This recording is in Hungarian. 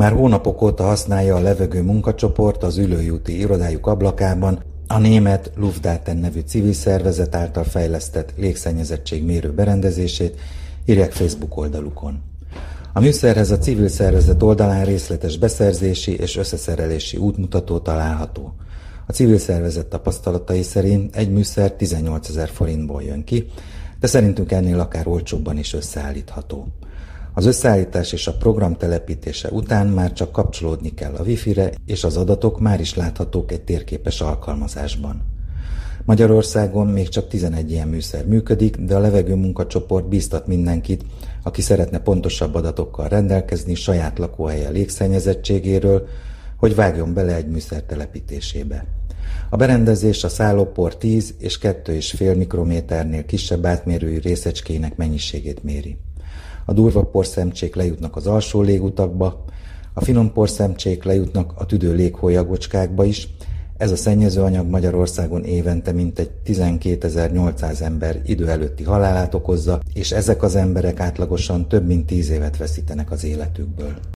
Már hónapok óta használja a levegő munkacsoport az Üllői úti irodájuk ablakában a német Luftdaten nevű civil szervezet által fejlesztett légszennyezettség mérő berendezését, írják Facebook oldalukon. A műszerhez a civil szervezet oldalán részletes beszerzési és összeszerelési útmutató található. A civil szervezet tapasztalatai szerint egy műszer 18 000 forintból jön ki, de szerintünk ennél akár olcsóbban is összeállítható. Az összeállítás és a program telepítése után már csak kapcsolódni kell a Wi-Fi-re, és az adatok már is láthatók egy térképes alkalmazásban. Magyarországon még csak 11 ilyen műszer működik, de a levegő munkacsoport bíztat mindenkit, aki szeretne pontosabb adatokkal rendelkezni saját lakóhelye légszennyezettségéről, hogy vágjon bele egy műszer telepítésébe. A berendezés a szállópor 10 és 2,5 mikrométernél kisebb átmérőjű részecskéinek mennyiségét méri. A durva porszemcsék lejutnak az alsó légutakba, a finom porszemcsék lejutnak a tüdő léghólyagocskákba is. Ez a szennyezőanyag Magyarországon évente mintegy 12.800 ember idő előtti halálát okozza, és ezek az emberek átlagosan több mint 10 évet veszítenek az életükből.